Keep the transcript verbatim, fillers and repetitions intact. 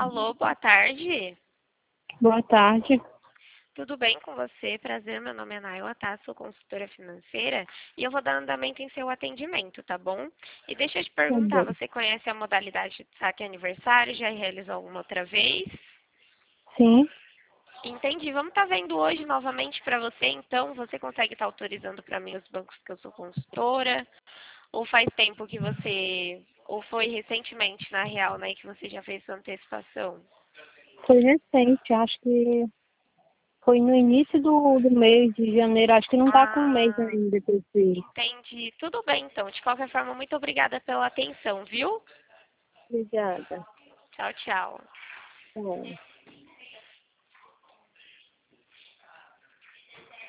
Alô, boa tarde. Boa tarde. Tudo bem com você? Prazer, meu nome é Naila, tá? Sou consultora financeira e eu vou dar andamento em seu atendimento, tá bom? E deixa eu te Tá perguntar, bom. você conhece a modalidade de saque aniversário? Já realizou alguma outra vez? Sim, Entendi. Vamos estar vendo hoje novamente para você, então. Você consegue estar autorizando para mim os bancos que eu sou consultora? Ou faz tempo que você... Ou foi recentemente, na real, né, que você já fez sua antecipação? foi recente, acho que foi no início do, do mês de janeiro, acho que não tá com um mês Ah, ainda que eu fiz. entendi. Tudo bem, então. De qualquer forma, muito obrigada pela atenção, viu? Obrigada. Tchau, tchau. Tá.